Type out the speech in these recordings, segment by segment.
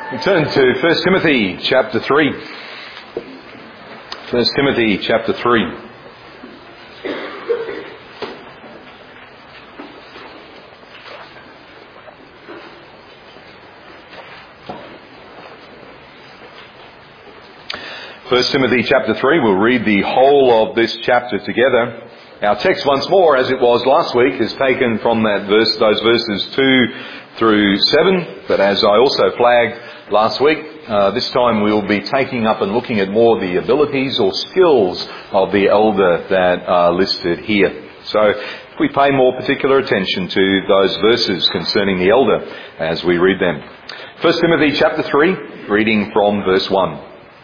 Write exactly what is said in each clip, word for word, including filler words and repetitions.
We turn to First Timothy chapter three. First Timothy chapter three. First Timothy chapter three, we'll read the whole of this chapter together. Our text once more, as it was last week, is taken from that verse, those verses two through seven. But as I also flagged last week, uh, this time we'll be taking up and looking at more the abilities or skills of the elder that are listed here. So if we pay more particular attention to those verses concerning the elder as we read them. First Timothy chapter three, reading from verse one.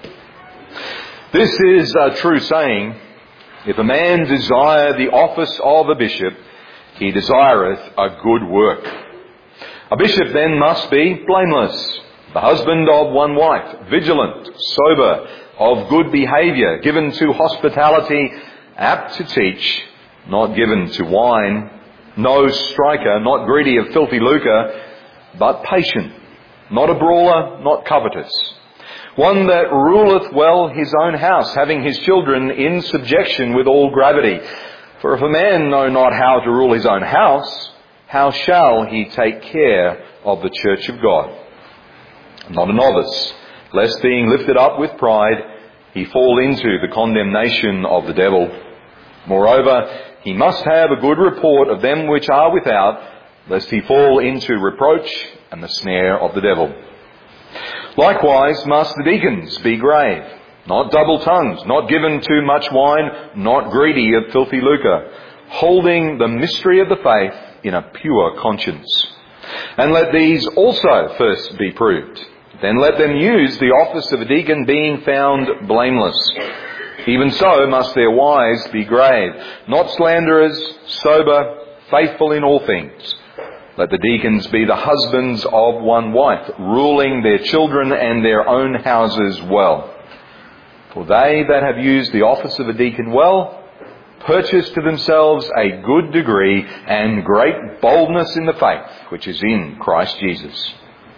This is a true saying, if a man desire the office of a bishop, he desireth a good work. A bishop then must be blameless, the husband of one wife, vigilant, sober, of good behaviour, given to hospitality, apt to teach, not given to wine, no striker, not greedy of filthy lucre, but patient, not a brawler, not covetous. One that ruleth well his own house, having his children in subjection with all gravity. For if a man know not how to rule his own house, how shall he take care of the church of God? Not a novice, lest being lifted up with pride, he fall into the condemnation of the devil. Moreover, he must have a good report of them which are without, lest he fall into reproach and the snare of the devil. Likewise must the deacons be grave, not double-tongued, not given to much wine, not greedy of filthy lucre, holding the mystery of the faith in a pure conscience. And let these also first be proved. Then let them use the office of a deacon, being found blameless. Even so must their wives be grave, not slanderers, sober, faithful in all things. Let the deacons be the husbands of one wife, ruling their children and their own houses well. For they that have used the office of a deacon well, purchase to themselves a good degree and great boldness in the faith which is in Christ Jesus.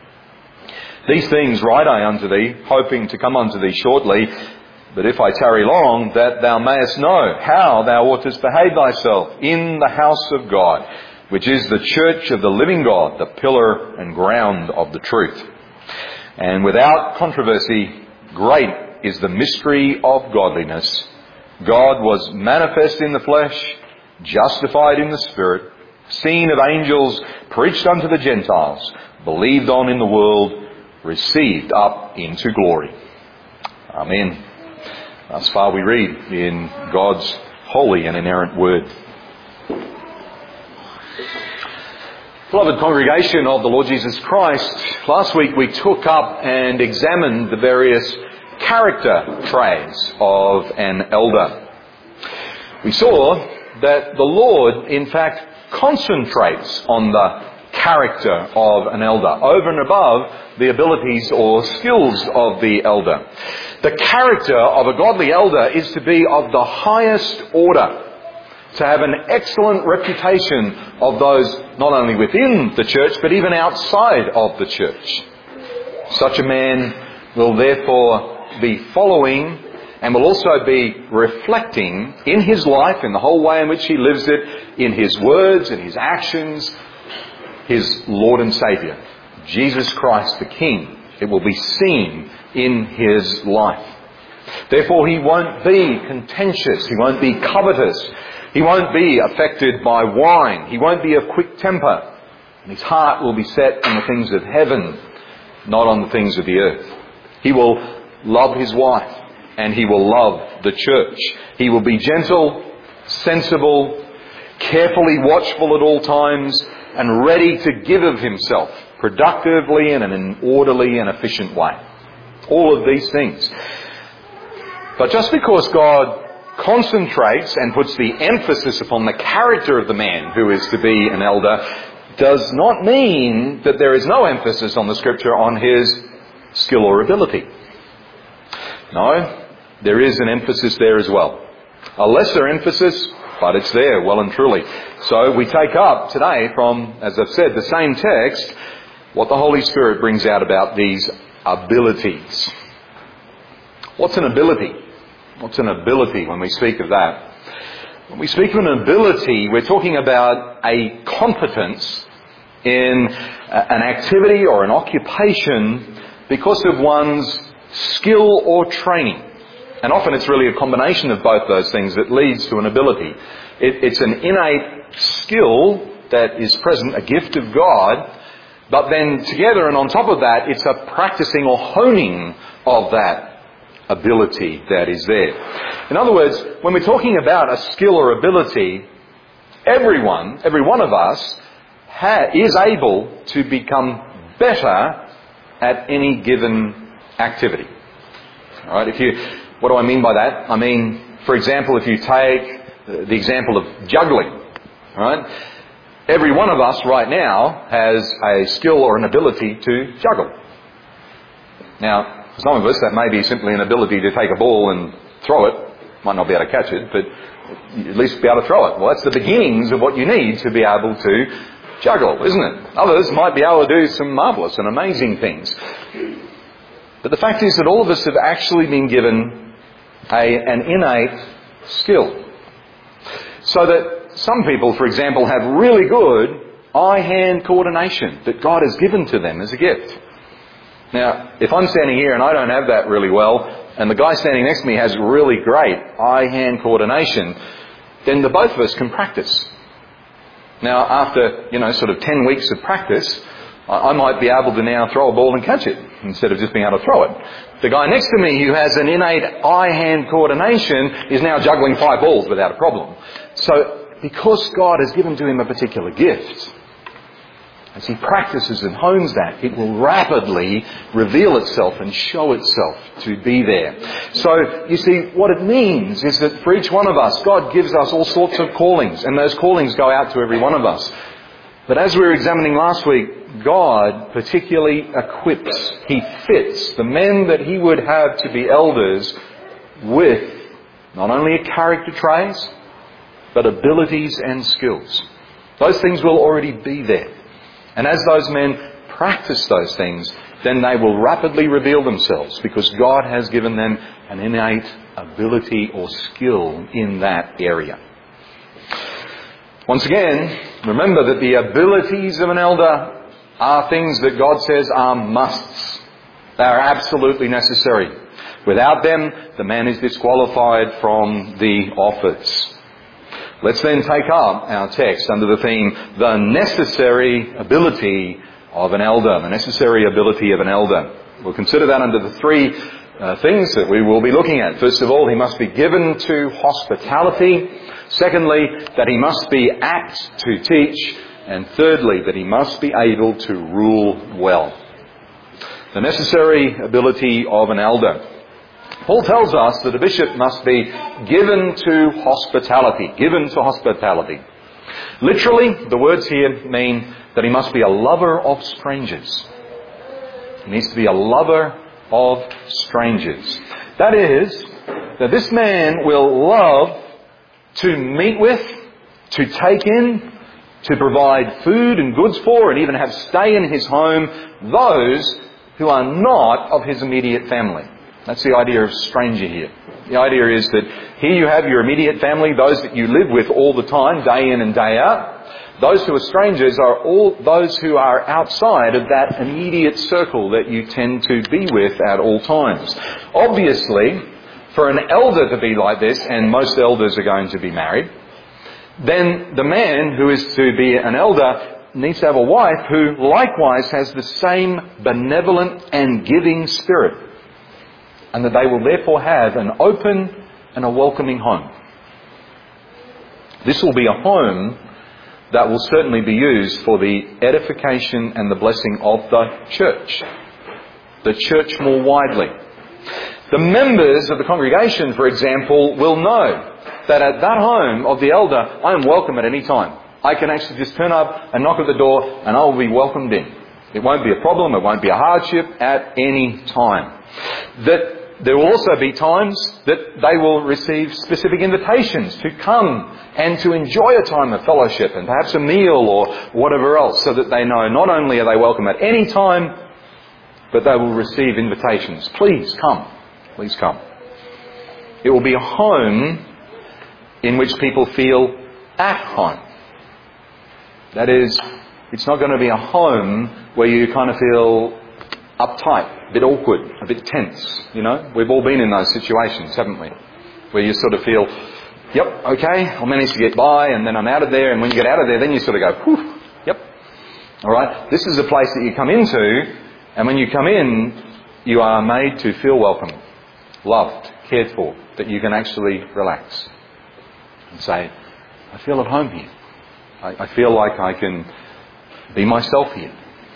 These things write I unto thee, hoping to come unto thee shortly, but if I tarry long, that thou mayest know how thou oughtest behave thyself in the house of God, which is the church of the living God, the pillar and ground of the truth. And without controversy, great is the mystery of godliness. God was manifest in the flesh, justified in the spirit, seen of angels, preached unto the Gentiles, believed on in the world, received up into glory. Amen. Thus far we read in God's holy and inerrant word. Beloved congregation of the Lord Jesus Christ, last week we took up and examined the various character traits of an elder. We saw that the Lord, in fact, concentrates on the character of an elder over and above the abilities or skills of the elder. The character of a godly elder is to be of the highest order, to have an excellent reputation of those not only within the church but even outside of the church. Such a man will therefore be following and will also be reflecting in his life, in the whole way in which he lives it, in his words and his actions, his Lord and Saviour, Jesus Christ the King. It will be seen in his life. Therefore he won't be contentious, he won't be covetous, he won't be affected by wine, he won't be of quick temper, and his heart will be set on the things of heaven, not on the things of the earth. He will love his wife, and he will love the church. He will be gentle, sensible, carefully watchful at all times, and ready to give of himself productively and in an orderly and efficient way. All of these things. But just because God concentrates and puts the emphasis upon the character of the man who is to be an elder does not mean that there is no emphasis on the Scripture on his skill or ability. No, there is an emphasis there as well. A lesser emphasis, but it's there well and truly. So we take up today from, as I've said, the same text, what the Holy Spirit brings out about these abilities. What's an ability? What's an ability when we speak of that? When we speak of an ability, we're talking about a competence in an activity or an occupation because of one's skill or training. And often it's really a combination of both those things that leads to an ability. It, it's an innate skill that is present, a gift of God, but then together and on top of that, it's a practicing or honing of that ability that is there. In other words, when we're talking about a skill or ability, everyone, every one of us ha- is able to become better at any given activity. All right, if you, what do I mean by that? I mean, for example, if you take the example of juggling, all right? Every one of us right now has a skill or an ability to juggle. Now, for some of us, that may be simply an ability to take a ball and throw it. Might not be able to catch it, but at least be able to throw it. Well, that's the beginnings of what you need to be able to juggle, isn't it? Others might be able to do some marvellous and amazing things. But the fact is that all of us have actually been given a, an innate skill. So that some people, for example, have really good eye-hand coordination that God has given to them as a gift. Now, if I'm standing here and I don't have that really well, and the guy standing next to me has really great eye-hand coordination, then the both of us can practice. Now, after, you know, sort of ten weeks of practice, I might be able to now throw a ball and catch it instead of just being able to throw it. The guy next to me who has an innate eye-hand coordination is now juggling five balls without a problem. So, because God has given to him a particular gift, as he practices and hones that, it will rapidly reveal itself and show itself to be there. So, you see, what it means is that for each one of us, God gives us all sorts of callings, and those callings go out to every one of us. But as we were examining last week, God particularly equips, He fits the men that He would have to be elders with not only a character traits, but abilities and skills. Those things will already be there. And as those men practice those things, then they will rapidly reveal themselves because God has given them an innate ability or skill in that area. Once again, remember that the abilities of an elder are things that God says are musts. They are absolutely necessary. Without them, the man is disqualified from the office. Let's then take up our text under the theme, the necessary ability of an elder. The necessary ability of an elder. We'll consider that under the three uh, things that we will be looking at. First of all, he must be given to hospitality. Secondly, that he must be apt to teach. And thirdly, that he must be able to rule well. The necessary ability of an elder. Paul tells us that a bishop must be given to hospitality. Given to hospitality. Literally, the words here mean that he must be a lover of strangers. He needs to be a lover of strangers. That is, that this man will love to meet with, to take in, to provide food and goods for, and even have stay in his home, those who are not of his immediate family. That's the idea of stranger here. The idea is that here you have your immediate family, those that you live with all the time, day in and day out. Those who are strangers are all those who are outside of that immediate circle that you tend to be with at all times. Obviously, for an elder to be like this, and most elders are going to be married, then the man who is to be an elder needs to have a wife who likewise has the same benevolent and giving spirit. And that they will therefore have an open and a welcoming home. This will be a home that will certainly be used for the edification and the blessing of the church. The church more widely. The members of the congregation, for example, will know that at that home of the elder, I am welcome at any time. I can actually just turn up and knock at the door and I will be welcomed in. It won't be a problem, it won't be a hardship at any time. That there will also be times that they will receive specific invitations to come and to enjoy a time of fellowship and perhaps a meal or whatever else, so that they know not only are they welcome at any time, but they will receive invitations. Please come. Please come. It will be a home in which people feel at home. That is, it's not going to be a home where you kind of feel uptight, a bit awkward, a bit tense, you know. We've all been in those situations, haven't we? Where you sort of feel, yep, okay, I'll manage to get by, and then I'm out of there, and when you get out of there, then you sort of go, whew, yep. All right, this is a place that you come into, and when you come in, you are made to feel welcome, loved, cared for, that you can actually relax and say, I feel at home here. I, I feel like I can be myself here.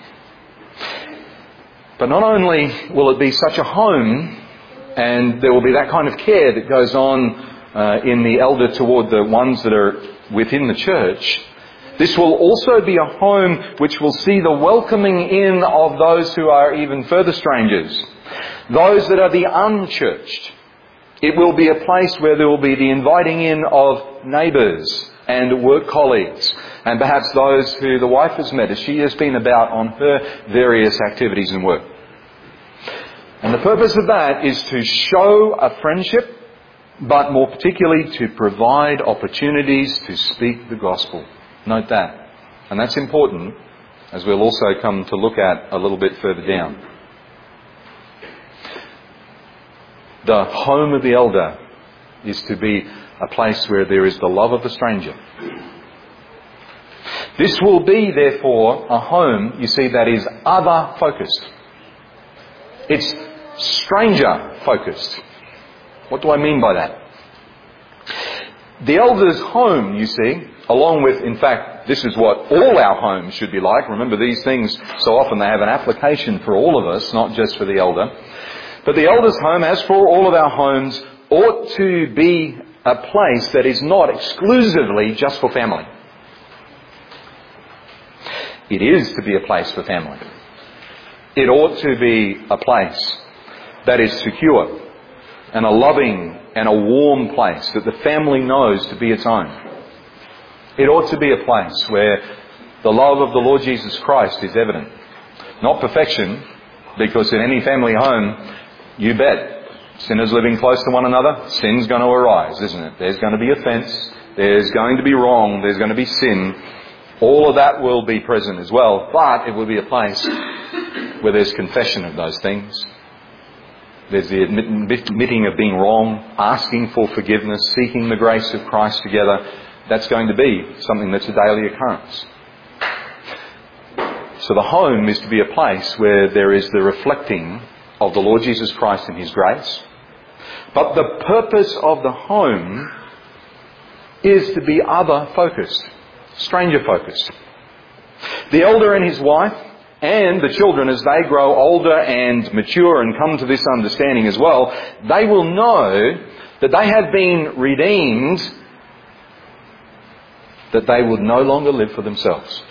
But not only will it be such a home, and there will be that kind of care that goes on uh, in the elder toward the ones that are within the church, this will also be a home which will see the welcoming in of those who are even further strangers, those that are the unchurched. It will be a place where there will be the inviting in of neighbours and work colleagues, and perhaps those who the wife has met as she has been about on her various activities and work. And the purpose of that is to show a friendship, but more particularly to provide opportunities to speak the gospel. Note that. And that's important, as we'll also come to look at a little bit further down. The home of the elder is to be a place where there is the love of the stranger. This will be, therefore, a home, you see, that is other-focused. It's stranger-focused. What do I mean by that? The elder's home, you see, along with, in fact, this is what all our homes should be like. Remember, these things, so often they have an application for all of us, not just for the elder. But the elder's home, as for all of our homes, ought to be a place that is not exclusively just for family. It is to be a place for family. It ought to be a place that is secure and a loving and a warm place that the family knows to be its own. It ought to be a place where the love of the Lord Jesus Christ is evident. Not perfection, because in any family home, you bet, sinners living close to one another, sin's going to arise, isn't it? There's going to be offence, there's going to be wrong, there's going to be sin. All of that will be present as well, but it will be a place where there's confession of those things. There's the admitting of being wrong, asking for forgiveness, seeking the grace of Christ together. That's going to be something that's a daily occurrence. So the home is to be a place where there is the reflecting of the Lord Jesus Christ and His grace. But the purpose of the home is to be other-focused, stranger-focused. The elder and his wife and the children, as they grow older and mature and come to this understanding as well, they will know that they have been redeemed, that they would no longer live for themselves.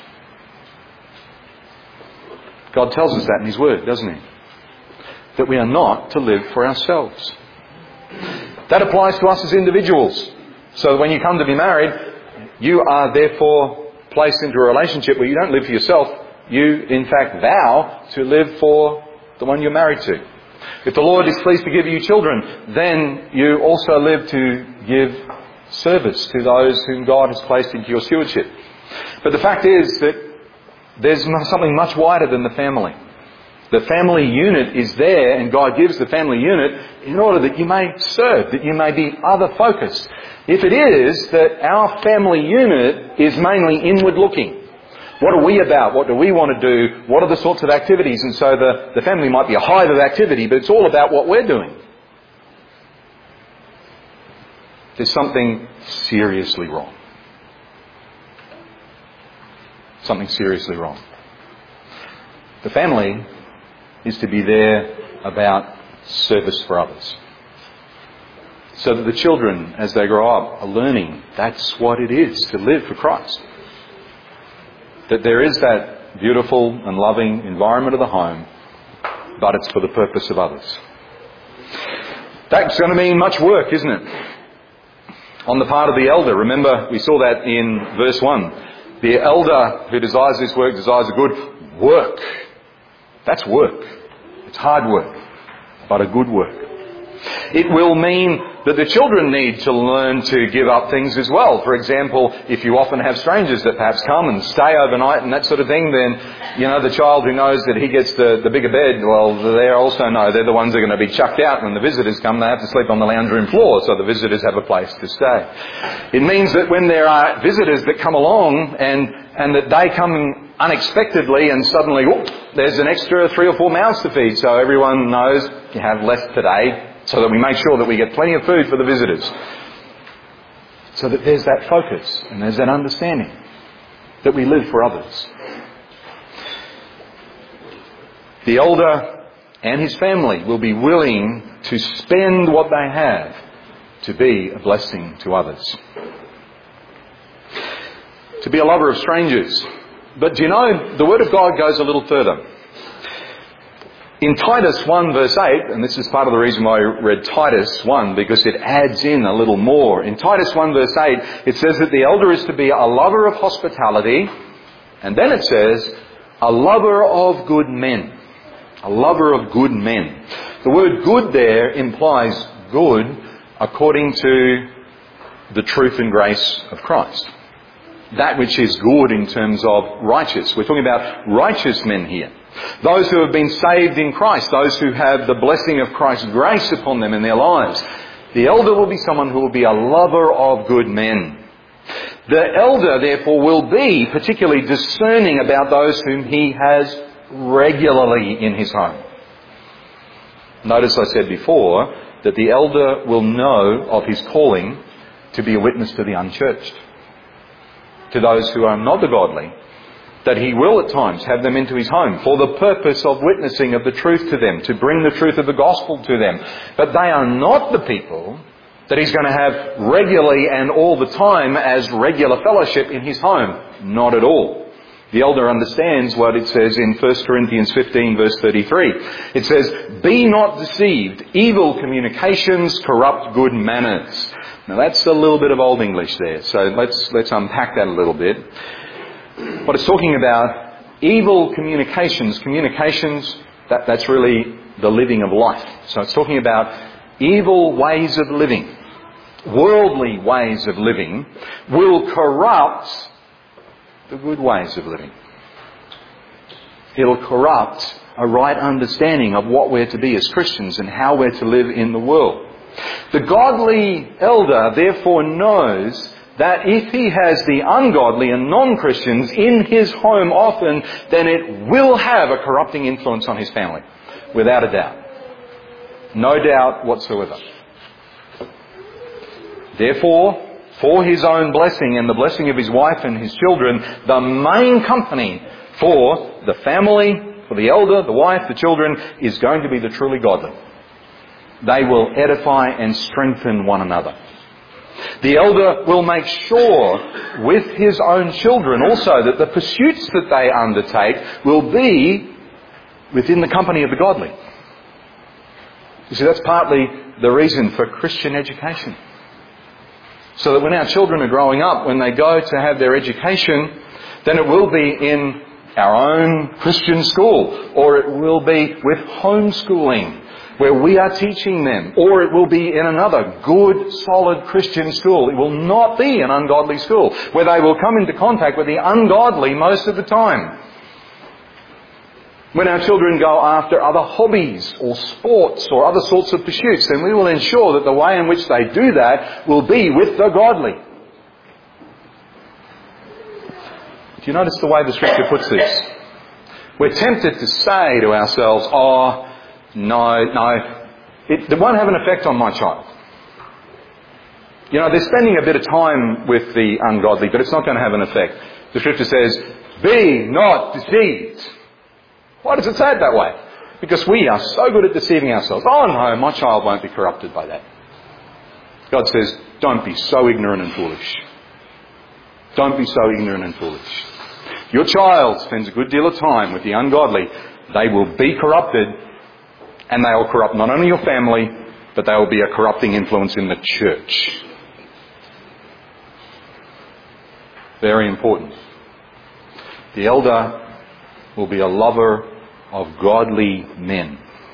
God tells us that in His Word, doesn't He? That we are not to live for ourselves. That applies to us as individuals. So when you come to be married, you are therefore placed into a relationship where you don't live for yourself. You, in fact, vow to live for the one you're married to. If the Lord is pleased to give you children, then you also live to give service to those whom God has placed into your stewardship. But the fact is that there's something much wider than the family. The family unit is there, and God gives the family unit in order that you may serve, that you may be other-focused. If it is that our family unit is mainly inward-looking, what are we about? What do we want to do? What are the sorts of activities? And so the, the family might be a hive of activity, but it's all about what we're doing. There's something seriously wrong. Something seriously wrong. The family is to be there about service for others. So that the children, as they grow up, are learning that's what it is to live for Christ. That there is that beautiful and loving environment of the home, but it's for the purpose of others. That's going to mean much work, isn't it? On the part of the elder. Remember, we saw that in verse one. The elder who desires this work desires a good work. That's work. It's hard work, but a good work. It will mean that the children need to learn to give up things as well. For example, if you often have strangers that perhaps come and stay overnight and that sort of thing, then, you know, the child who knows that he gets the, the bigger bed, well, they also know they're the ones that are going to be chucked out when the visitors come. They have to sleep on the lounge room floor, so the visitors have a place to stay. It means that when there are visitors that come along and, and that they come unexpectedly and suddenly, whoop, there's an extra three or four mouths to feed, so everyone knows you have less today, so that we make sure that we get plenty of food for the visitors. So that there's that focus and there's that understanding that we live for others. The elder and his family will be willing to spend what they have to be a blessing to others. To be a lover of strangers. But do you know, the Word of God goes a little further. In Titus one verse eight, and this is part of the reason why I read Titus one, because it adds in a little more. In Titus one verse eight, it says that the elder is to be a lover of hospitality, and then it says, a lover of good men. A lover of good men. The word good there implies good according to the truth and grace of Christ. That which is good in terms of righteous. We're talking about righteous men here. Those who have been saved in Christ, those who have the blessing of Christ's grace upon them in their lives. The elder will be someone who will be a lover of good men. The elder, therefore, will be particularly discerning about those whom he has regularly in his home. Notice I said before that the elder will know of his calling to be a witness to the unchurched, to those who are not the godly, that he will at times have them into his home for the purpose of witnessing of the truth to them, to bring the truth of the gospel to them. But they are not the people that he's going to have regularly and all the time as regular fellowship in his home. Not at all. The elder understands what it says in First Corinthians fifteen verse thirty-three. It says, be not deceived. Evil communications corrupt good manners. Now that's a little bit of Old English there. So let's, let's unpack that a little bit. What it's talking about, evil communications. Communications, that, that's really the living of life. So it's talking about evil ways of living. Worldly ways of living will corrupt the good ways of living. It'll corrupt a right understanding of what we're to be as Christians and how we're to live in the world. The godly elder therefore knows that if he has the ungodly and non-Christians in his home often, then it will have a corrupting influence on his family. Without a doubt. No doubt whatsoever. Therefore, for his own blessing and the blessing of his wife and his children, the main company for the family, for the elder, the wife, the children, is going to be the truly godly. They will edify and strengthen one another. The elder will make sure with his own children also that the pursuits that they undertake will be within the company of the godly. You see, that's partly the reason for Christian education. So that when our children are growing up, when they go to have their education, then it will be in our own Christian school, or it will be with homeschooling, where we are teaching them, or it will be in another good, solid Christian school. It will not be an ungodly school, where they will come into contact with the ungodly most of the time. When our children go after other hobbies or sports or other sorts of pursuits, then we will ensure that the way in which they do that will be with the godly. Do you notice the way the Scripture puts this? We're tempted to say to ourselves, oh, no, no, it, it won't have an effect on my child. You know, they're spending a bit of time with the ungodly, but it's not going to have an effect. The Scripture says, be not deceived. Why does it say it that way? Because we are so good at deceiving ourselves. Oh no, my child won't be corrupted by that. God says, don't be so ignorant and foolish. Don't be so ignorant and foolish. Your child spends a good deal of time with the ungodly. They will be corrupted, and they will corrupt not only your family, but they will be a corrupting influence in the church. Very important. The elder will be a lover of godly men.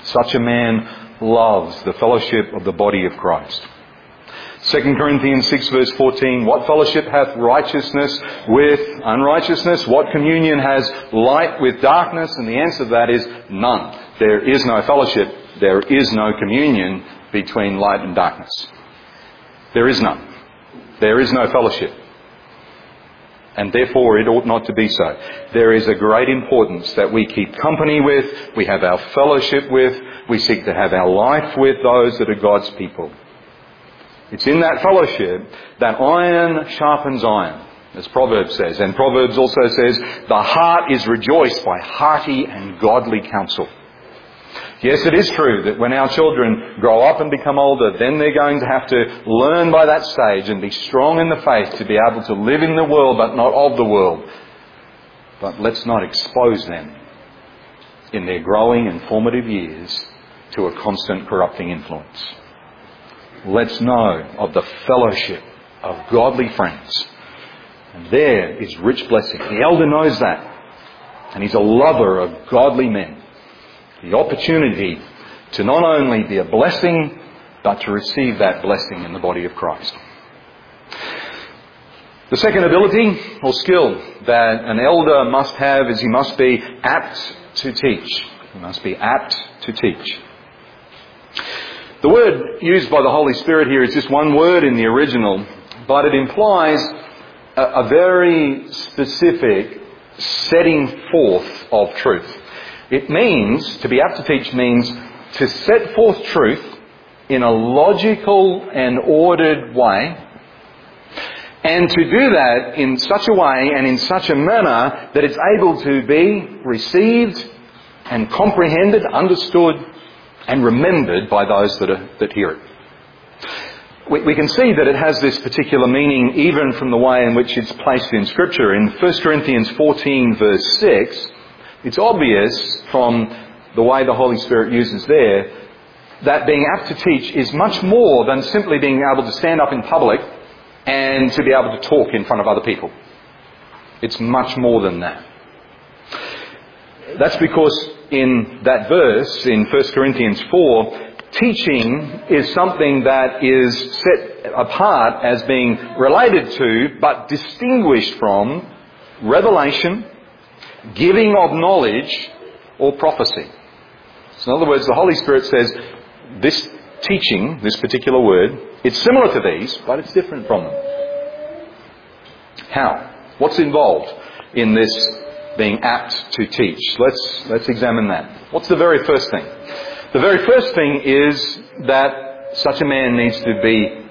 Such a man loves the fellowship of the body of Christ. Second Corinthians six verse fourteen, what fellowship hath righteousness with unrighteousness? What communion has light with darkness? And the answer to that is none. There is no fellowship. There is no communion between light and darkness. There is none. There is no fellowship. And therefore it ought not to be so. There is a great importance that we keep company with, we have our fellowship with, we seek to have our life with those that are God's people. It's in that fellowship that iron sharpens iron, as Proverbs says. And Proverbs also says, the heart is rejoiced by hearty and godly counsel. Yes, it is true that when our children grow up and become older, then they're going to have to learn by that stage and be strong in the faith to be able to live in the world but not of the world. But let's not expose them in their growing and formative years to a constant corrupting influence. Let's know of the fellowship of godly friends. And there is rich blessing. The elder knows that. And he's a lover of godly men. The opportunity to not only be a blessing, but to receive that blessing in the body of Christ. The second ability or skill that an elder must have is he must be apt to teach. He must be apt to teach. The word used by the Holy Spirit here is just one word in the original, but it implies a, a very specific setting forth of truth. It means, to be apt to teach means to set forth truth in a logical and ordered way, and to do that in such a way and in such a manner that it's able to be received and comprehended, understood and remembered by those that are, that hear it. We, we can see that it has this particular meaning even from the way in which it's placed in Scripture. In First Corinthians fourteen verse six, it's obvious from the way the Holy Spirit uses there that being apt to teach is much more than simply being able to stand up in public and to be able to talk in front of other people. It's much more than that. That's because in that verse, in First Corinthians four, teaching is something that is set apart as being related to, but distinguished from, revelation, giving of knowledge, or prophecy. So in other words, the Holy Spirit says, this teaching, this particular word, it's similar to these, but it's different from them. How? What's involved in this being apt to teach? Let's, let's examine that. What's the very first thing? The very first thing is that such a man needs to be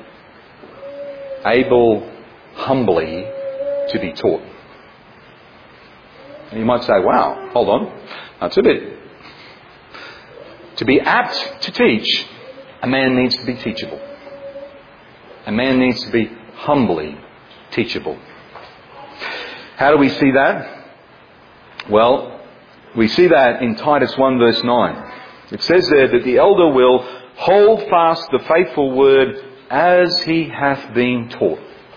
able humbly to be taught. And you might say, wow, hold on, that's a bit. To be apt to teach, a man needs to be teachable. A man needs to be humbly teachable. How do we see that? Well, we see that in Titus one verse nine. It says there that the elder will hold fast the faithful word as he hath been taught.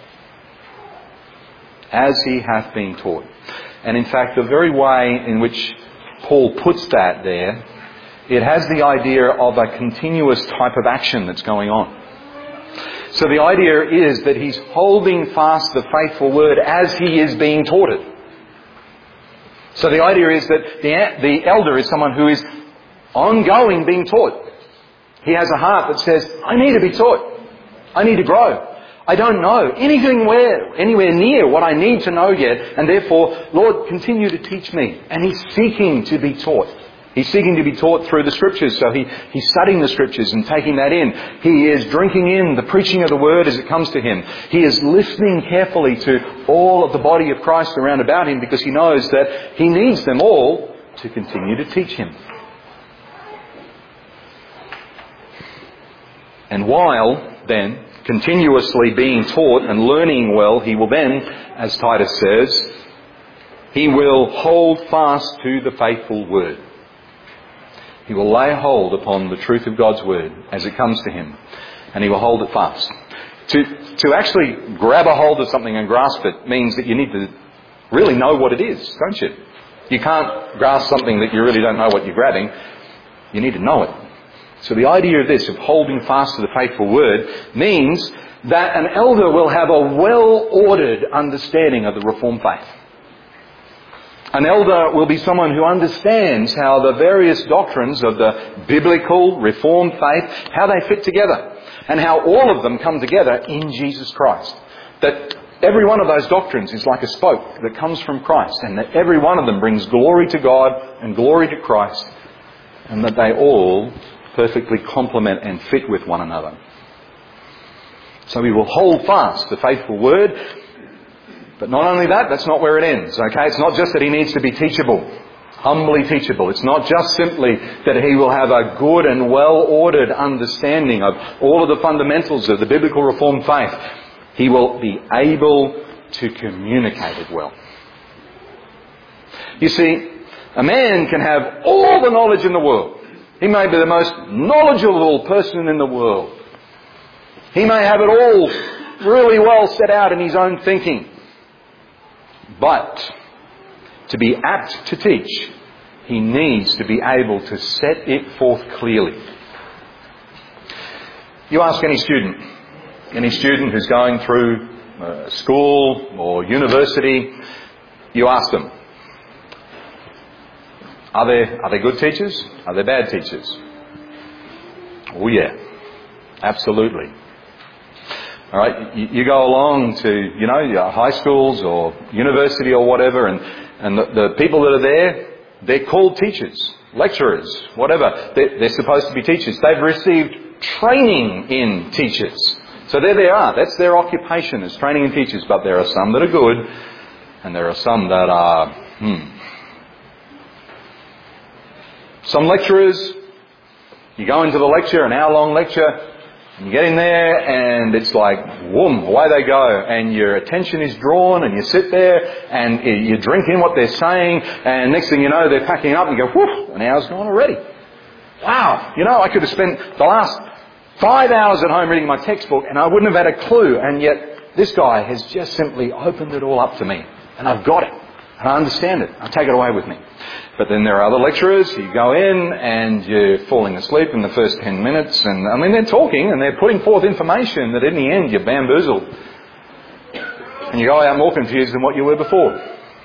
As he hath been taught. And in fact, the very way in which Paul puts that there, it has the idea of a continuous type of action that's going on. So the idea is that he's holding fast the faithful word as he is being taught it. So the idea is that the, the elder is someone who is ongoing being taught. He has a heart that says, I need to be taught. I need to grow. I don't know anything where, anywhere near what I need to know yet, and therefore, Lord, continue to teach me. And he's seeking to be taught. He's seeking to be taught through the Scriptures, so he, he's studying the Scriptures and taking that in. He is drinking in the preaching of the Word as it comes to him. He is listening carefully to all of the body of Christ around about him because he knows that he needs them all to continue to teach him. And while, then, continuously being taught and learning well, he will then, as Titus says, he will hold fast to the faithful word. He will lay hold upon the truth of God's word as it comes to him, and he will hold it fast. To, to actually grab a hold of something and grasp it means that you need to really know what it is, don't you? You can't grasp something that you really don't know what you're grabbing. You need to know it. So the idea of this, of holding fast to the faithful word, means that an elder will have a well-ordered understanding of the Reformed faith. An elder will be someone who understands how the various doctrines of the biblical Reformed faith, how they fit together, and how all of them come together in Jesus Christ. That every one of those doctrines is like a spoke that comes from Christ, and that every one of them brings glory to God and glory to Christ, and that they all perfectly complement and fit with one another. So we will hold fast the faithful word. But not only that, that's not where it ends. Okay, it's not just that he needs to be teachable, humbly teachable. It's not just simply that he will have a good and well-ordered understanding of all of the fundamentals of the biblical Reformed faith. He will be able to communicate it well. You see, a man can have all the knowledge in the world. He may be the most knowledgeable person in the world. He may have it all really well set out in his own thinking. But to be apt to teach, he needs to be able to set it forth clearly. You ask any student, any student who's going through uh, school or university, you ask them, are there, are there good teachers? Are there bad teachers? Oh yeah, absolutely. All right, you, you go along to, you know, your high schools or university or whatever, and, and the, the people that are there, they're called teachers, lecturers, whatever. They're, they're supposed to be teachers. They've received training in teachers. So there they are. That's their occupation, is training in teachers. But there are some that are good, and there are some that are, hmm. Some lecturers, you go into the lecture, an hour-long lecture, and you get in there and it's like, whoom, away they go. And your attention is drawn and you sit there and you drink in what they're saying, and next thing you know, they're packing up and you go, whoof, an hour's gone already. Wow, you know, I could have spent the last five hours at home reading my textbook and I wouldn't have had a clue, and yet this guy has just simply opened it all up to me and I've got it. And I understand it. I take it away with me. But then there are other lecturers. You go in and you're falling asleep in the first ten minutes. And I mean, they're talking and they're putting forth information that in the end you're bamboozled. And you go out more confused than what you were before.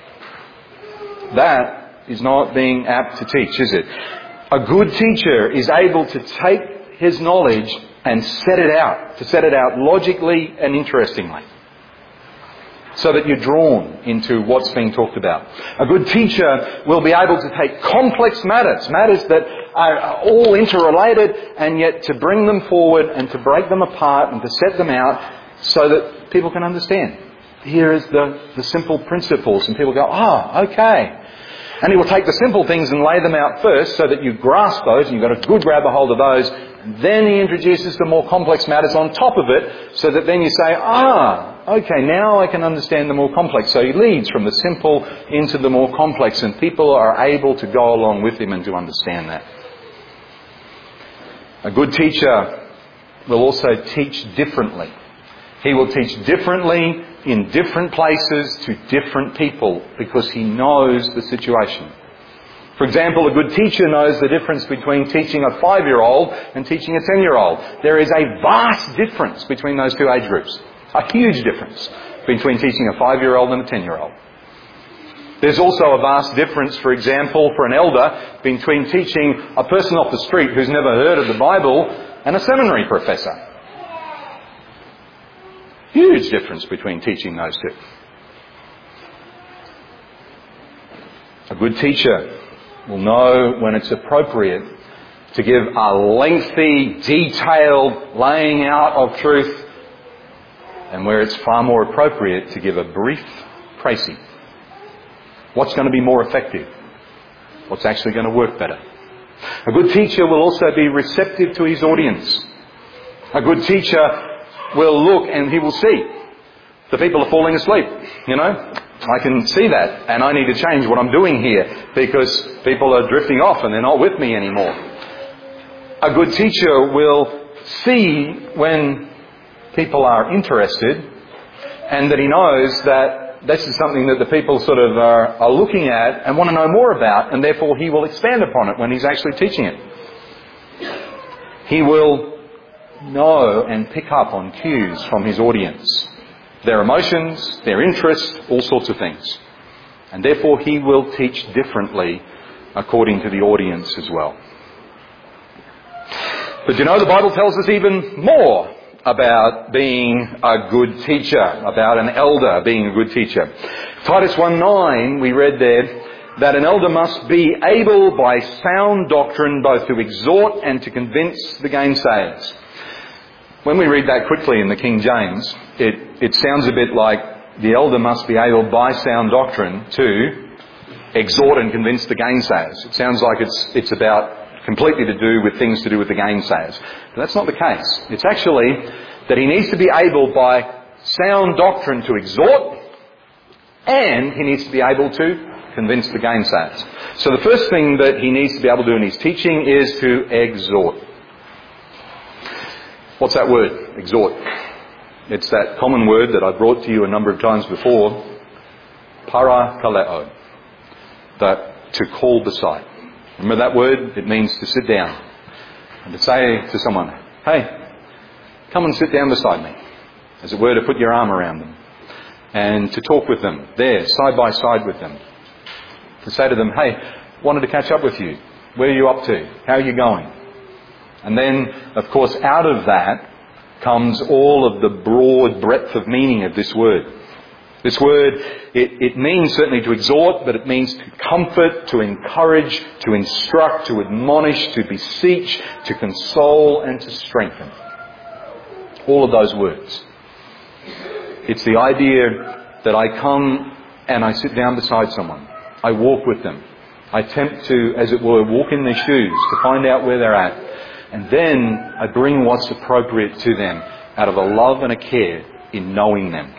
That is not being apt to teach, is it? A good teacher is able to take his knowledge and set it out. To set it out logically and interestingly, so that you're drawn into what's being talked about. A good teacher will be able to take complex matters, matters that are all interrelated, and yet to bring them forward and to break them apart and to set them out so that people can understand. Here is the, the simple principles, and people go, oh, okay. And he will take the simple things and lay them out first so that you grasp those and you've got a good grab a hold of those. And then he introduces the more complex matters on top of it so that then you say, ah, okay, now I can understand the more complex. So he leads from the simple into the more complex, and people are able to go along with him and to understand that. A good teacher will also teach differently. He will teach differently in different places to different people because he knows the situation. For example, a good teacher knows the difference between teaching a five-year-old and teaching a ten-year-old. There is a vast difference between those two age groups. A huge difference between teaching a five-year-old and a ten-year-old. There's also a vast difference, for example, for an elder, between teaching a person off the street who's never heard of the Bible and a seminary professor. Huge difference between teaching those two. A good teacher will know when it's appropriate to give a lengthy, detailed laying out of truth, and where it's far more appropriate to give a brief précis. What's going to be more effective? What's actually going to work better? A good teacher will also be receptive to his audience. A good teacher will look and he will see the people are falling asleep, you know. I can see that, and I need to change what I'm doing here because people are drifting off and they're not with me anymore. A good teacher will see when people are interested, and that he knows that this is something that the people sort of are, are looking at and want to know more about, and therefore he will expand upon it when he's actually teaching it. He will know and pick up on cues from his audience. Their emotions, their interests, all sorts of things. And therefore he will teach differently according to the audience as well. But you know, the Bible tells us even more about being a good teacher, about an elder being a good teacher. Titus one nine, we read there, that an elder must be able by sound doctrine both to exhort and to convince the gainsayers. When we read that quickly in the King James, it, it sounds a bit like the elder must be able by sound doctrine to exhort and convince the gainsayers. It sounds like it's, it's about completely to do with things to do with the gainsayers. But that's not the case. It's actually that he needs to be able by sound doctrine to exhort, and he needs to be able to convince the gainsayers. So the first thing that he needs to be able to do in his teaching is to exhort. What's that word? Exhort. It's that common word that I brought to you a number of times before, parakaleo, that to call beside. Remember that word? It means to sit down and to say to someone, hey, come and sit down beside me. As it were, to put your arm around them and to talk with them there, side by side with them. To say to them, hey, wanted to catch up with you. Where are you up to? How are you going? And then, of course, out of that comes all of the broad breadth of meaning of this word. This word, it, it means certainly to exhort, but it means to comfort, to encourage, to instruct, to admonish, to beseech, to console, and to strengthen. All of those words. It's the idea that I come and I sit down beside someone. I walk with them. I attempt to, as it were, walk in their shoes to find out where they're at. And then I bring what's appropriate to them out of a love and a care in knowing them.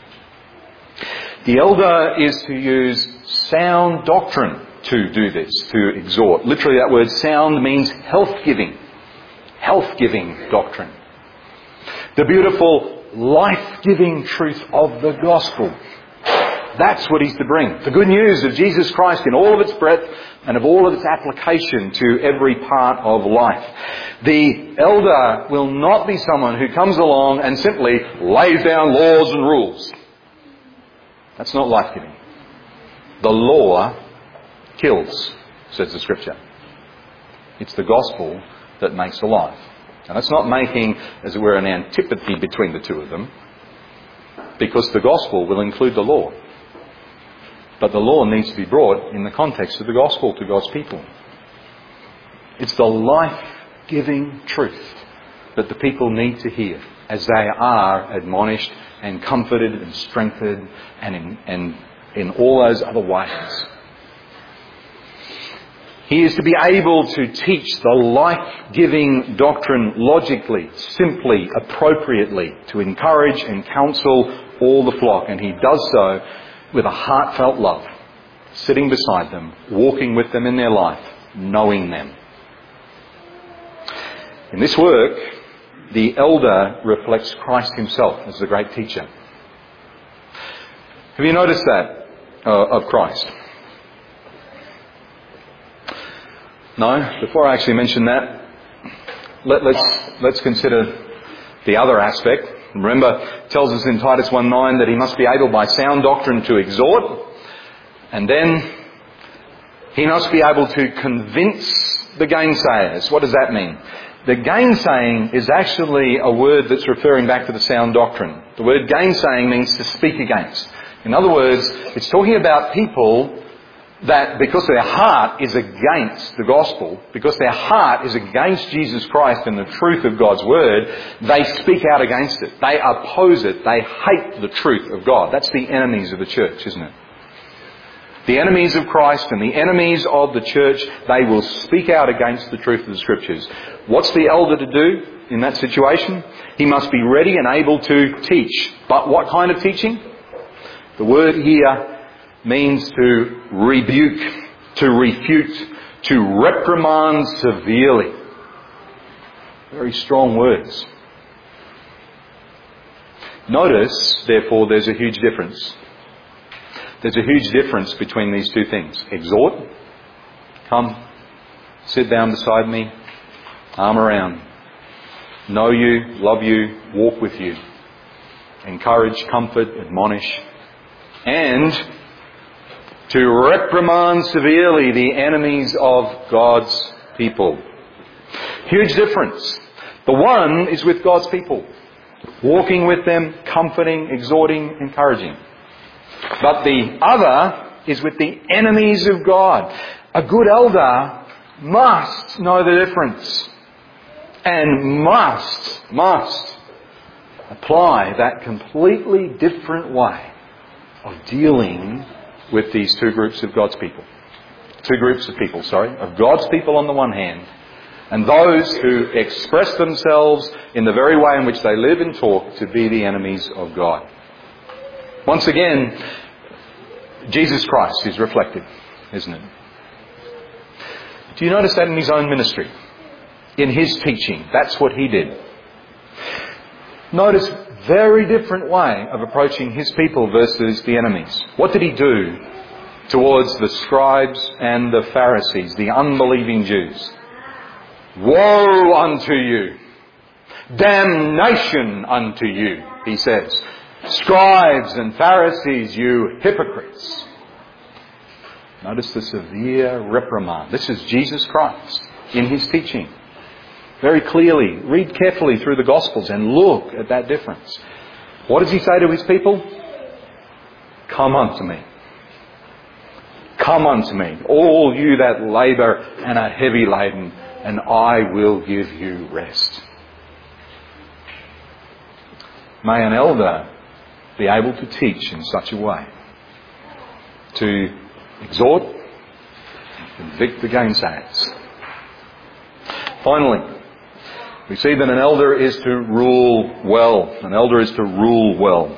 The elder is to use sound doctrine to do this, to exhort. Literally that word sound means health-giving. Health-giving doctrine. The beautiful life-giving truth of the gospel. That's what he's to bring. The good news of Jesus Christ in all of its breadth and of all of its application to every part of life. The elder will not be someone who comes along and simply lays down laws and rules. That's not life-giving. The law kills, says the Scripture. It's the gospel that makes alive. And that's not making, as it were, an antipathy between the two of them, because the gospel will include the law. But the law needs to be brought in the context of the gospel to God's people. It's the life-giving truth that the people need to hear as they are admonished and comforted and strengthened and in, and in all those other ways. He is to be able to teach the life-giving doctrine logically, simply, appropriately, to encourage and counsel all the flock. And he does so with a heartfelt love, sitting beside them, walking with them in their life, knowing them. In this work, the elder reflects Christ himself as the great teacher. Have you noticed that uh, of Christ? No? Before I actually mention that, let, let's, let's consider the other aspect. Remember, it tells us in Titus one nine that he must be able by sound doctrine to exhort, and then he must be able to convince the gainsayers. What does that mean? The gainsaying is actually a word that's referring back to the sound doctrine. The word gainsaying means to speak against. In other words, it's talking about people that because their heart is against the gospel, because their heart is against Jesus Christ and the truth of God's word, they speak out against it. They oppose it. They hate the truth of God. That's the enemies of the church, isn't it? The enemies of Christ and the enemies of the church, they will speak out against the truth of the Scriptures. What's the elder to do in that situation? He must be ready and able to teach. But what kind of teaching? The word here means to rebuke, to refute, to reprimand severely. Very strong words. Notice, therefore, there's a huge difference. There's a huge difference between these two things. Exhort, come, sit down beside me, arm around, know you, love you, walk with you, encourage, comfort, admonish, and to reprimand severely the enemies of God's people. Huge difference. The one is with God's people, walking with them, comforting, exhorting, encouraging. But the other is with the enemies of God. A good elder must know the difference and must, must apply that completely different way of dealing with these two groups of God's people. Two groups of people, sorry, of God's people on the one hand, and those who express themselves in the very way in which they live and talk to be the enemies of God. Once again, Jesus Christ is reflected, isn't it? Do you notice that in His own ministry? In His teaching, that's what He did. Notice very different way of approaching His people versus the enemies. What did He do towards the scribes and the Pharisees, the unbelieving Jews? Woe unto you! Damnation unto you, He says. Scribes and Pharisees, you hypocrites. Notice the severe reprimand. This is Jesus Christ in His teaching. Very clearly, read carefully through the Gospels and look at that difference. What does He say to His people? Come unto me. Come unto me, all you that labour and are heavy laden, and I will give you rest. May an elder be able to teach in such a way, to exhort, convict the gainsayers. Finally, we see that an elder is to rule well. An elder is to rule well.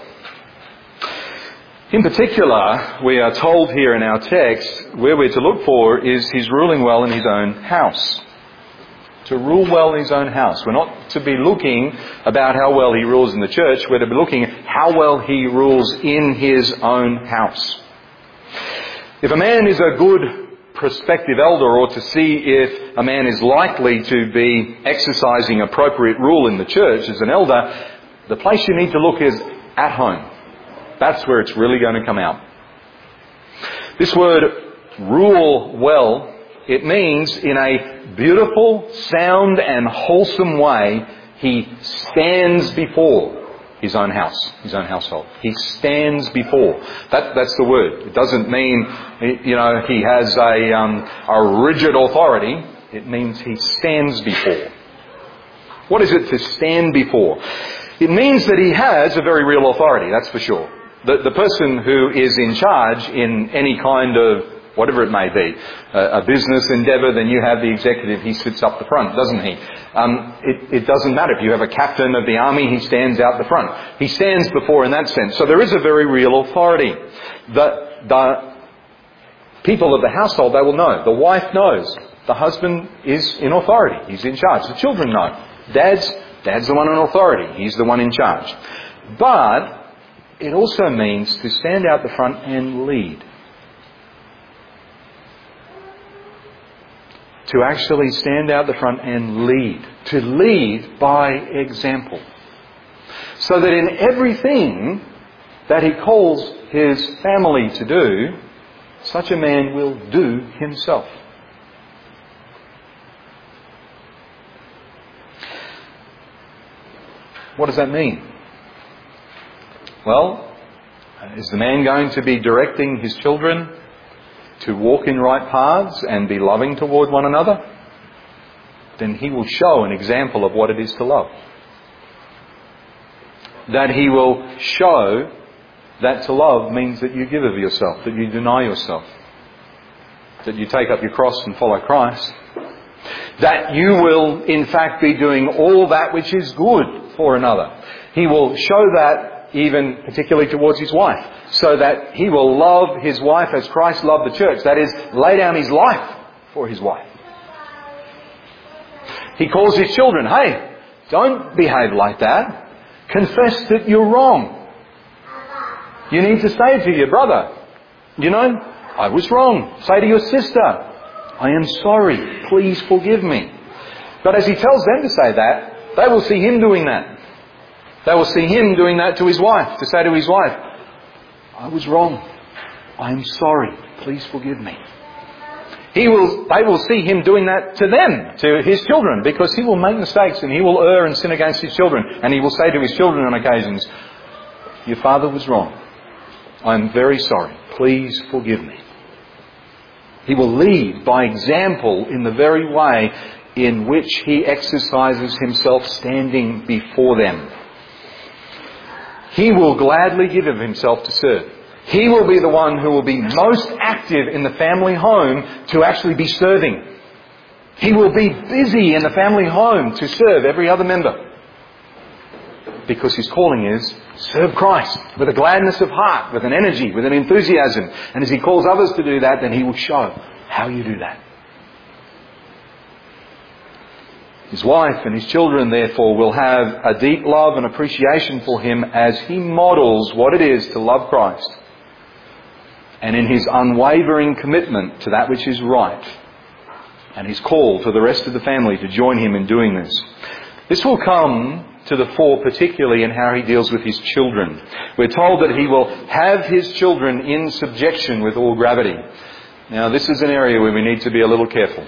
In particular, we are told here in our text, where we're to look for is His ruling well in His own house. To rule well in His own house. We're not to be looking about how well He rules in the church. We're to be looking at how well He rules in His own house. If a man is a good prospective elder, or to see if a man is likely to be exercising appropriate rule in the church as an elder, the place you need to look is at home. That's where it's really going to come out. This word, rule well, it means in a beautiful, sound and wholesome way, he stands before his own house, his own household. He stands before. That, that's the word. It doesn't mean, you know, he has a, um, a rigid authority. It means he stands before. What is it to stand before? It means that he has a very real authority, that's for sure. The, the person who is in charge in any kind of, whatever it may be, a, a business endeavour, then you have the executive, he sits up the front, doesn't he? Um, it, it doesn't matter. If you have a captain of the army, he stands out the front. He stands before in that sense. So there is a very real authority. The, the people of the household, they will know. The wife knows. The husband is in authority. He's in charge. The children know. Dad's, Dad's the one in authority. He's the one in charge. But it also means to stand out the front and lead. To actually stand out the front and lead. To lead by example. So that in everything that he calls his family to do, such a man will do himself. What does that mean? Well, is the man going to be directing his children to walk in right paths and be loving toward one another? Then he will show an example of what it is to love. That he will show that to love means that you give of yourself, that you deny yourself, that you take up your cross and follow Christ, that you will in fact be doing all that which is good for another. He will show that even particularly towards his wife, so that he will love his wife as Christ loved the church. That is, lay down his life for his wife. He calls his children, hey, don't behave like that. Confess that you're wrong. You need to say to your brother, you know, I was wrong. Say to your sister, I am sorry. Please forgive me. But as he tells them to say that, They will see him doing that. They will see him doing that to his wife, to say to his wife, I was wrong. I'm sorry. Please forgive me. He will, they will see him doing that to them, to his children, because he will make mistakes and he will err and sin against his children. And he will say to his children on occasions, your father was wrong. I'm very sorry. Please forgive me. He will lead by example in the very way in which he exercises himself standing before them. He will gladly give of himself to serve. He will be the one who will be most active in the family home to actually be serving. He will be busy in the family home to serve every other member. Because his calling is serve Christ with a gladness of heart, with an energy, with an enthusiasm. And as he calls others to do that, then he will show how you do that. His wife and his children, therefore, will have a deep love and appreciation for him as he models what it is to love Christ. And in his unwavering commitment to that which is right. And his call to the rest of the family to join him in doing this. This will come to the fore particularly in how he deals with his children. We're told that he will have his children in subjection with all gravity. Now, this is an area where we need to be a little careful.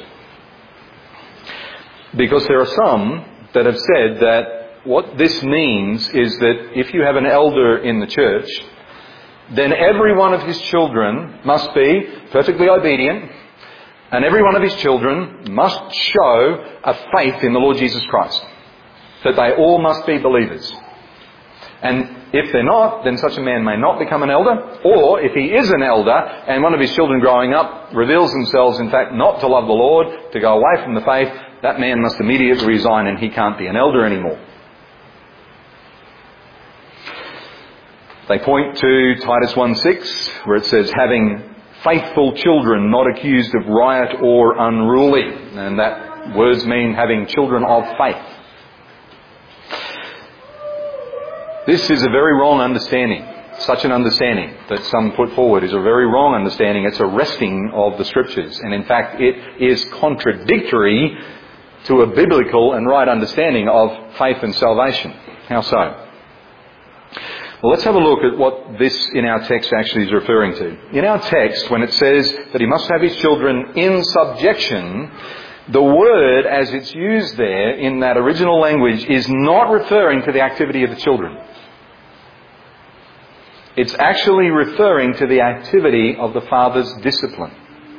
Because there are some that have said that what this means is that if you have an elder in the church, then every one of his children must be perfectly obedient, and every one of his children must show a faith in the Lord Jesus Christ. That they all must be believers. And if they're not, then such a man may not become an elder. Or if he is an elder and one of his children growing up reveals themselves in fact not to love the Lord, to go away from the faith, that man must immediately resign and he can't be an elder anymore. They point to Titus one six, where it says, having faithful children not accused of riot or unruly. And that words mean having children of faith. This is a very wrong understanding. Such an understanding that some put forward is a very wrong understanding. It's a wresting of the Scriptures. And in fact, it is contradictory to a biblical and right understanding of faith and salvation. How so? Well, let's have a look at what this in our text actually is referring to. In our text, when it says that he must have his children in subjection, the word as it's used there in that original language is not referring to the activity of the children. It's actually referring to the activity of the father's discipline.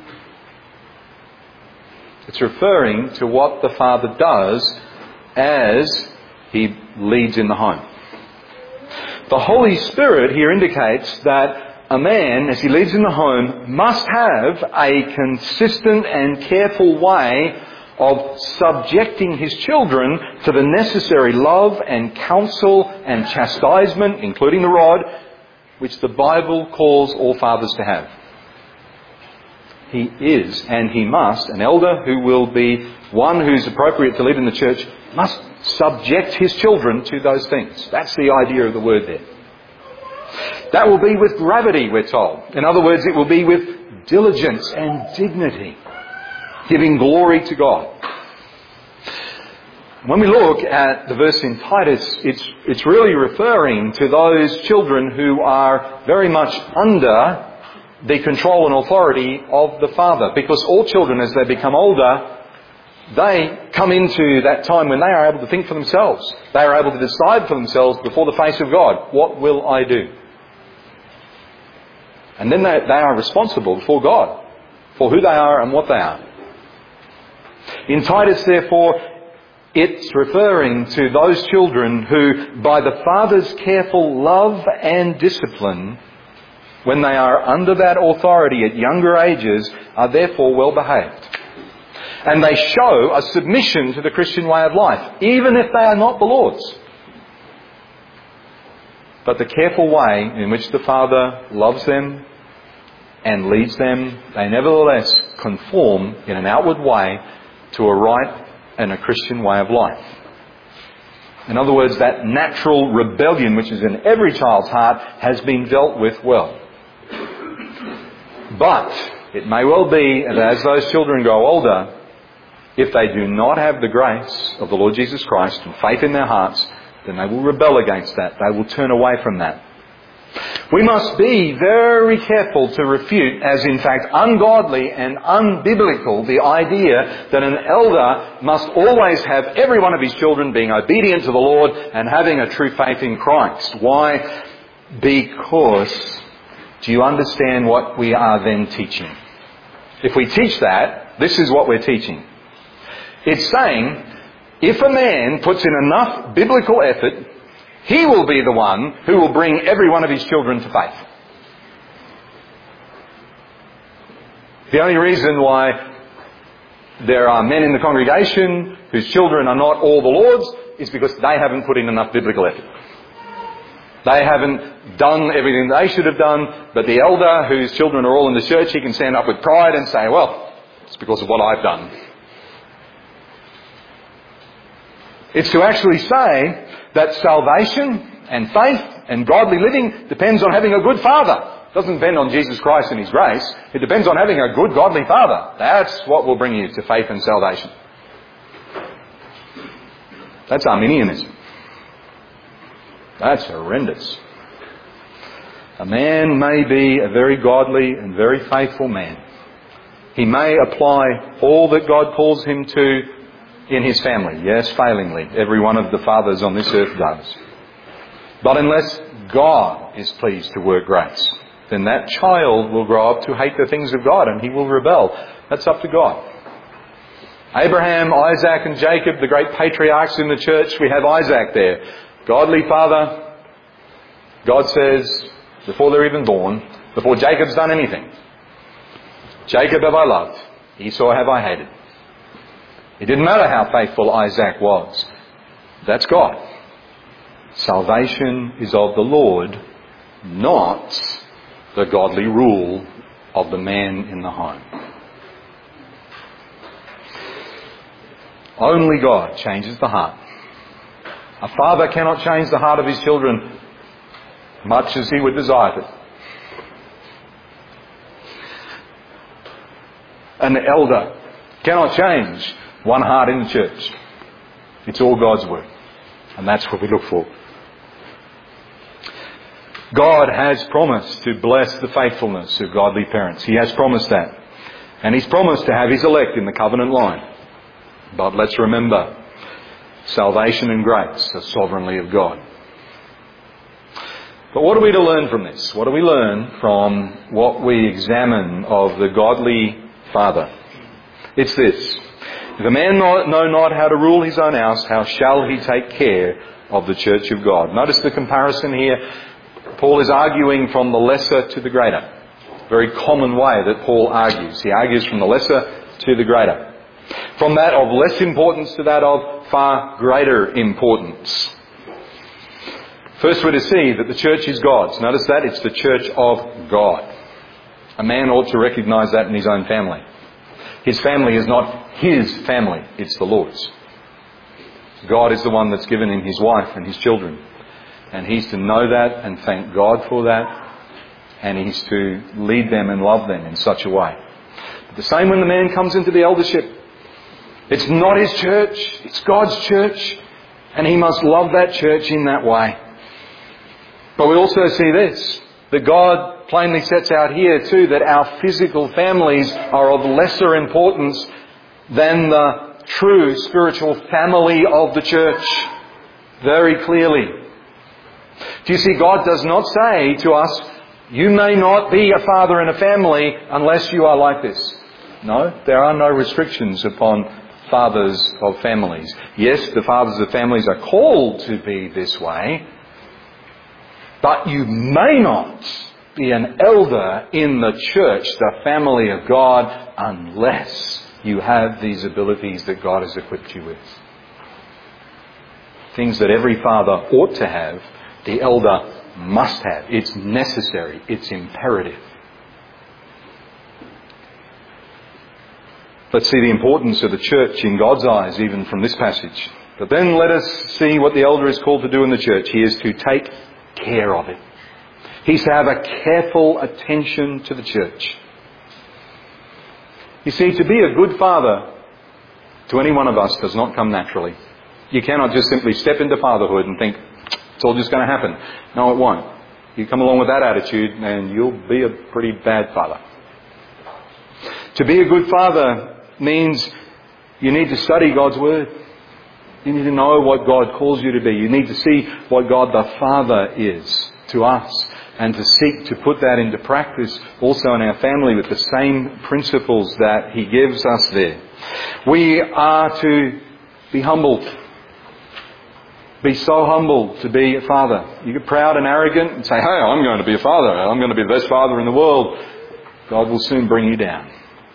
It's referring to what the father does as he leads in the home. The Holy Spirit here indicates that a man, as he leads in the home, must have a consistent and careful way of subjecting his children to the necessary love and counsel and chastisement, including the rod, which the Bible calls all fathers to have. He is, and he must, an elder who will be one who's appropriate to lead in the church, must subject his children to those things. That's the idea of the word there. That will be with gravity, we're told. In other words, it will be with diligence and dignity, giving glory to God. When we look at the verse in Titus, it's, it's really referring to those children who are very much under the control and authority of the father. Because all children, as they become older, they come into that time when they are able to think for themselves. They are able to decide for themselves before the face of God, what will I do? And then they, they are responsible before God for who they are and what they are. In Titus, therefore, it's referring to those children who, by the father's careful love and discipline, when they are under that authority at younger ages, are therefore well behaved. And they show a submission to the Christian way of life, even if they are not the Lord's. But the careful way in which the Father loves them and leads them, they nevertheless conform in an outward way to a right and a Christian way of life. In other words, that natural rebellion which is in every child's heart has been dealt with well. But it may well be that as those children grow older, If they do not have the grace of the Lord Jesus Christ and faith in their hearts, then they will rebel against that. They will turn away from that. We must be very careful to refute, as in fact ungodly and unbiblical, the idea that an elder must always have every one of his children being obedient to the Lord and having a true faith in Christ. Why? Because, do you understand what we are then teaching? If we teach that, this is what we're teaching. It's saying, if a man puts in enough biblical effort, he will be the one who will bring every one of his children to faith. The only reason why there are men in the congregation whose children are not all the Lord's is because they haven't put in enough biblical effort. They haven't done everything they should have done, but the elder whose children are all in the church, he can stand up with pride and say, well, it's because of what I've done. It's to actually say that salvation and faith and godly living depends on having a good father. It doesn't depend on Jesus Christ and His grace. It depends on having a good godly father. That's what will bring you to faith and salvation. That's Arminianism. That's horrendous. A man may be a very godly and very faithful man. He may apply all that God calls him to in his family. Yes, failingly. Every one of the fathers on this earth does. But unless God is pleased to work grace, then that child will grow up to hate the things of God and he will rebel. That's up to God. Abraham, Isaac and Jacob, the great patriarchs in the church, we have Isaac there. Godly father. God says, before they're even born, before Jacob's done anything, Jacob have I loved, Esau have I hated. It didn't matter how faithful Isaac was. That's God. Salvation is of the Lord, not the godly rule of the man in the home. Only God changes the heart. A father cannot change the heart of his children much as he would desire it. An elder cannot change one heart in the church. It's all God's work. And that's what we look for. God has promised to bless the faithfulness of godly parents. He has promised that. And He's promised to have His elect in the covenant line. But let's remember, salvation and grace are sovereignly of God. But what are we to learn from this? What do we learn from what we examine of the godly father? It's this. If a man know not how to rule his own house, how shall he take care of the church of God? Notice the comparison here. Paul is arguing from the lesser to the greater. Very common way that Paul argues. He argues from the lesser to the greater. From that of less importance to that of far greater importance. First we're to see that the church is God's. Notice that it's the church of God. A man ought to recognise that in his own family. His family is not his family, it's the Lord's. God is the one that's given him his wife and his children. And he's to know that and thank God for that. And he's to lead them and love them in such a way. But the same when the man comes into the eldership. It's not his church, it's God's church. And he must love that church in that way. But we also see this, that God plainly sets out here too that our physical families are of lesser importance than the true spiritual family of the church. Very clearly. Do you see, God does not say to us, you may not be a father in a family unless you are like this. No, there are no restrictions upon fathers of families. Yes, the fathers of families are called to be this way, but you may not be an elder in the church, the family of God, unless you have these abilities that God has equipped you with. Things that every father ought to have, the elder must have. It's necessary. It's imperative. Let's see the importance of the church in God's eyes, even from this passage. But then let us see what the elder is called to do in the church. He is to take care of it. He's to have a careful attention to the church. You see, to be a good father to any one of us does not come naturally. You cannot just simply step into fatherhood and think, it's all just going to happen. No, it won't. You come along with that attitude and you'll be a pretty bad father. To be a good father means you need to study God's Word. You need to know what God calls you to be. You need to see what God the Father is to us and to seek to put that into practice also in our family with the same principles that He gives us there. We are to be humble. Be so humble to be a father. You get proud and arrogant and say, hey, I'm going to be a father. I'm going to be the best father in the world. God will soon bring you down.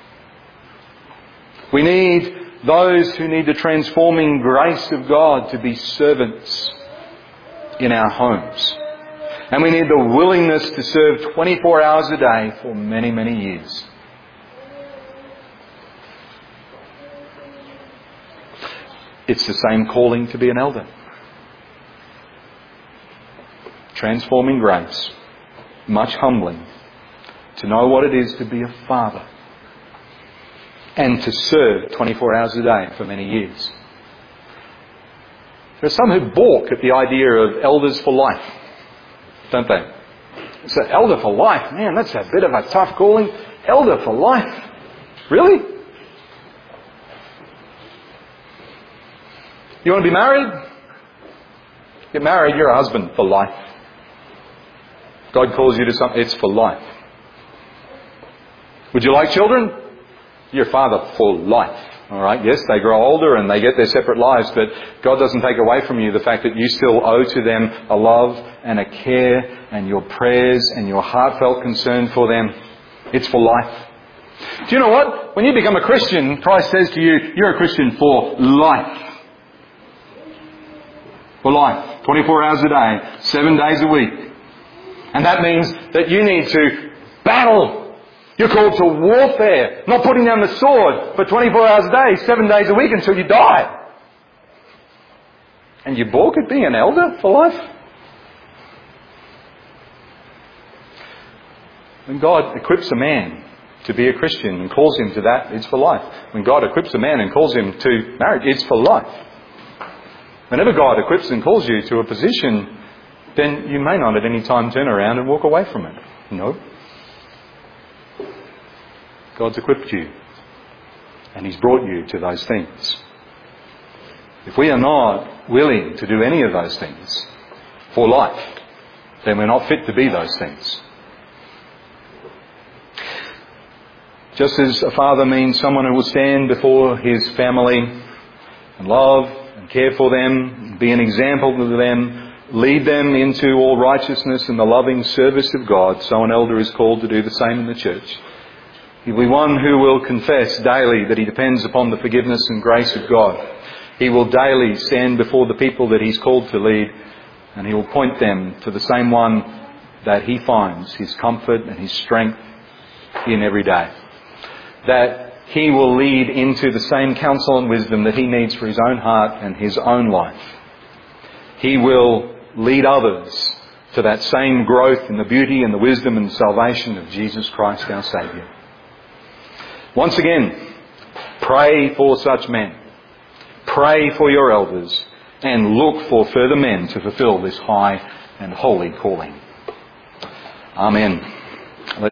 We need those who need the transforming grace of God to be servants in our homes. And we need the willingness to serve twenty-four hours a day for many, many years. It's the same calling to be an elder. Transforming grace, much humbling, to know what it is to be a father and to serve twenty-four hours a day for many years. There are some who balk at the idea of elders for life, don't they? So elder for life, man, that's a bit of a tough calling. Elder for life? Really? You want to be married? Get married, you're a husband for life. God calls you to something, it's for life. Would you like children? You're a father for life. Alright, yes, they grow older and they get their separate lives, but God doesn't take away from you the fact that you still owe to them a love and a care and your prayers and your heartfelt concern for them. It's for life. Do you know what? When you become a Christian, Christ says to you, you're a Christian for life. For life. twenty-four hours a day, seven days a week. And that means that you need to battle. You're called to warfare, not putting down the sword for twenty-four hours a day, seven days a week until you die. And you balk at being an elder for life? When God equips a man to be a Christian and calls him to that, it's for life. When God equips a man and calls him to marriage, it's for life. Whenever God equips and calls you to a position, then you may not at any time turn around and walk away from it. No. God's equipped you. And He's brought you to those things. If we are not willing to do any of those things for life, then we're not fit to be those things. Just as a father means someone who will stand before his family and love and care for them, be an example to them, lead them into all righteousness and the loving service of God, so an elder is called to do the same in the church. He will be one who will confess daily that he depends upon the forgiveness and grace of God. He will daily stand before the people that he's called to lead, and he will point them to the same one that he finds his comfort and his strength in every day. That he will lead into the same counsel and wisdom that he needs for his own heart and his own life. He will lead others to that same growth in the beauty and the wisdom and salvation of Jesus Christ our Saviour. Once again, pray for such men. Pray for your elders and look for further men to fulfill this high and holy calling. Amen.